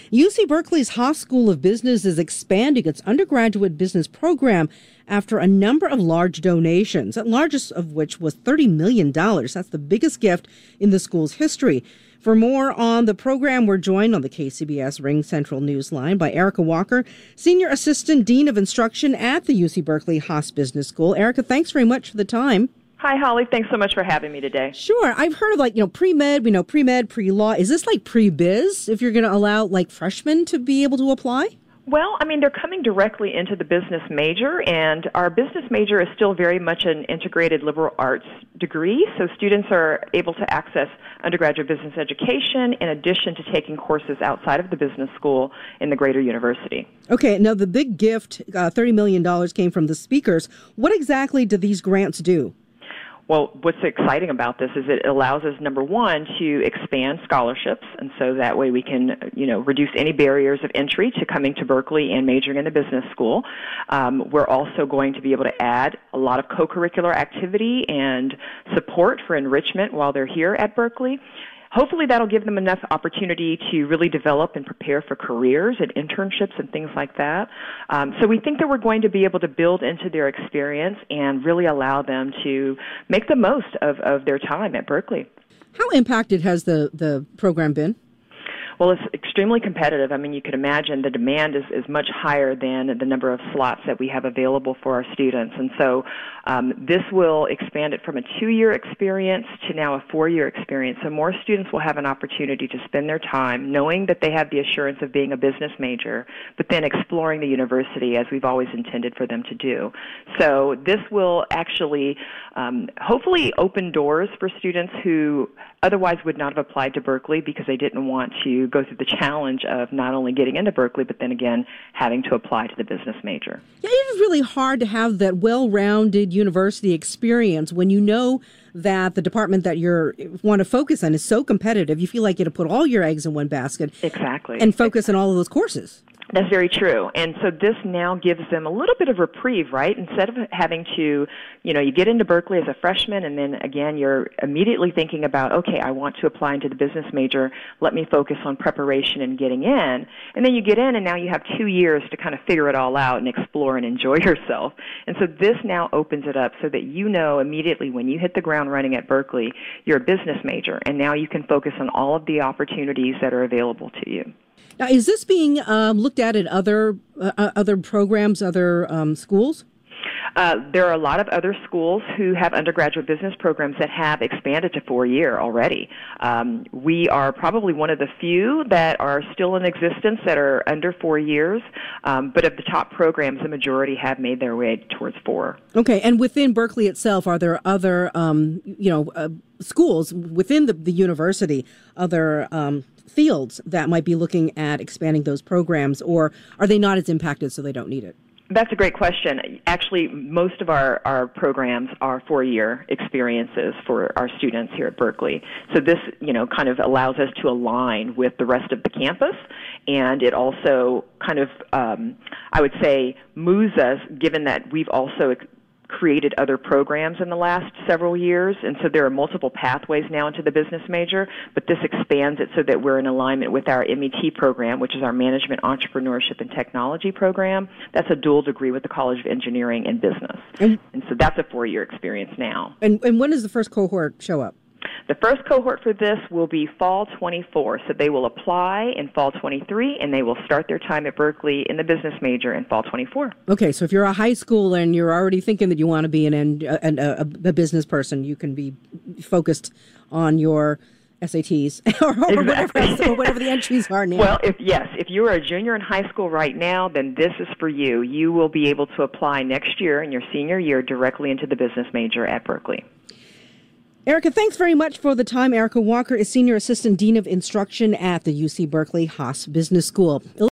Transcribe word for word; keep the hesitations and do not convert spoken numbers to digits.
U C Berkeley's Haas School of Business is expanding its undergraduate business program after a number of large donations, the largest of which was thirty million dollars. That's the biggest gift in the school's history. For more on the program, we're joined on the K C B S Ring Central Newsline by Erica Walker, Senior Assistant Dean of Instruction at the U C Berkeley Haas Business School. Erica, thanks very much for the time. Hi, Holly. Thanks so much for having me today. Sure. I've heard of like, you know, pre-med, we know pre-med, pre-law. Is this like pre-biz if you're going to allow like freshmen to be able to apply? Well, I mean, they're coming directly into the business major, and our business major is still very much an integrated liberal arts degree, so students are able to access undergraduate business education in addition to taking courses outside of the business school in the greater university. Okay, now the big gift, uh, thirty million dollars, came from the speakers. What exactly do these grants do? Well, what's exciting about this is it allows us, number one, to expand scholarships, and so that way we can, you know, reduce any barriers of entry to coming to Berkeley and majoring in the business school. Um, we're also going to be able to add a lot of co-curricular activity and support for enrichment while they're here at Berkeley. Hopefully that'll give them enough opportunity to really develop and prepare for careers and internships and things like that. Um, so we think that we're going to be able to build into their experience and really allow them to make the most of, of their time at Berkeley. How impacted has the, the program been? Well, it's extremely competitive. I mean, you could imagine the demand is, is much higher than the number of slots that we have available for our students. And so um, this will expand it from a two-year experience to now a four-year experience. So more students will have an opportunity to spend their time knowing that they have the assurance of being a business major, but then exploring the university as we've always intended for them to do. So this will actually um, hopefully open doors for students who otherwise would not have applied to Berkeley because they didn't want to go through the challenge of not only getting into Berkeley, but then again having to apply to the business major. Yeah, it is really hard to have that well-rounded university experience when you know that the department that you want to focus on is so competitive. You feel like you have to put all your eggs in one basket. Exactly. And focus on all of those courses. That's very true. And so this now gives them a little bit of reprieve, right? Instead of having to, you know, you get into Berkeley as a freshman and then again you're immediately thinking about, okay, I want to apply into the business major. Let me focus on preparation and getting in. And then you get in and now you have two years to kind of figure it all out and explore and enjoy yourself. And so this now opens it up so that you know immediately when you hit the ground running at Berkeley, you're a business major. And now you can focus on all of the opportunities that are available to you. Now, is this being um, looked at at other uh, other programs, other um, schools? Uh, there are a lot of other schools who have undergraduate business programs that have expanded to four-year already. Um, we are probably one of the few that are still in existence that are under four years, um, but of the top programs, the majority have made their way towards four. Okay, and within Berkeley itself, are there other, um, you know, uh, schools within the, the university, other um, fields that might be looking at expanding those programs, or are they not as impacted so they don't need it? That's a great question. Actually, most of our, our programs are four-year experiences for our students here at Berkeley. So this, you know, kind of allows us to align with the rest of the campus, and it also kind of, um, I would say, moves us, given that we've also created other programs in the last several years, and so there are multiple pathways now into the business major, but this expands it so that we're in alignment with our M E T program, which is our Management, Entrepreneurship, and Technology program. That's a dual degree with the College of Engineering and Business. And, and so that's a four-year experience now. And, and when does the first cohort show up? The first cohort for this will be fall twenty-four, so they will apply in fall twenty-three, and they will start their time at Berkeley in the business major in fall twenty-four. Okay, so if you're a high schooler and you're already thinking that you want to be an, an, a, a business person, you can be focused on your S A Ts or, or, whatever, or whatever the entries are now. Well, if yes, if you are a junior in high school right now, then this is for you. You will be able to apply next year in your senior year directly into the business major at Berkeley. Erica, thanks very much for the time. Erica Walker is Senior Assistant Dean of Instruction at the U C Berkeley Haas Business School.